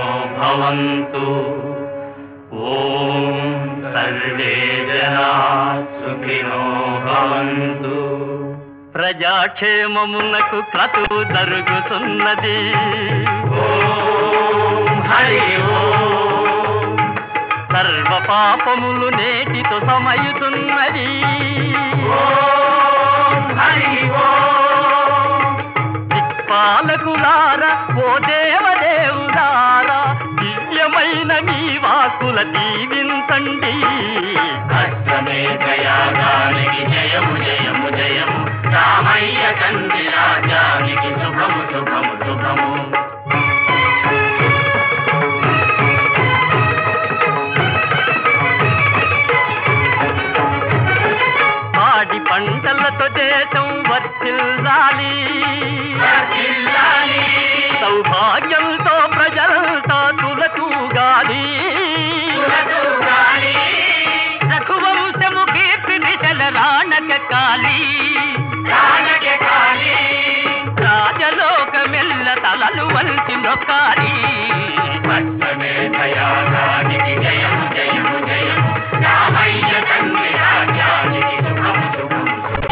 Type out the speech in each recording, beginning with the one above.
భవంతు. ఓం సర్వే జనా సుఖినో భవంతు. ప్రజాక్షేమమునకు క్రతువు జరుగుతున్నది. ఓం హరి ఓం. సర్వ పాపములు నేటితో సమయుతున్నది. ఓం హరి ఓం. దిక్పాలకులారా ఓ దేవదేవులారా, దివ్యమైన మీ వాక్కుల దీవించండి. అశ్వమేధ యాగానికి జయము జయము జయము, రామయ్య తండ్రి రాజ్యానికి శుభము శుభము శుభము. పాడి పంటలతో దేశం వర్ధిల్లాలి, సౌభాగ్యంతో ప్రజలంతా తులతూగాలి. రఘువంశము కీర్తి దిశల రాణకాలి, రాజలోకమెల్ల తలలు వంచి నొక్కాలి. యాగానికి జయము జయము జయము, రామయ్య తండ్రి రాజ్యానికి శుభము శుభము.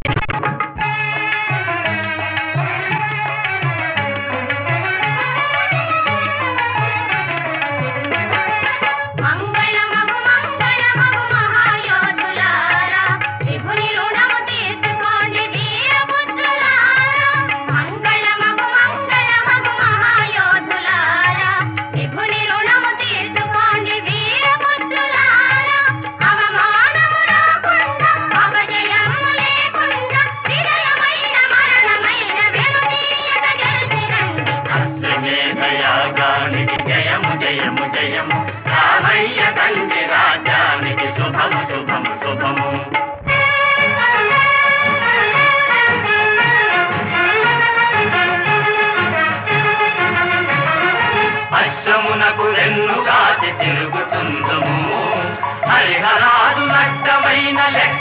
యాగానికి జయము జయము జయము, రామయ్య తండ్రి రాజ్యానికి శుభము శుభము శుభము. అశ్వమునకు వెన్నుగాచి తిరుగుతుందుము, హరిహరాదు నష్టమైన లెక్క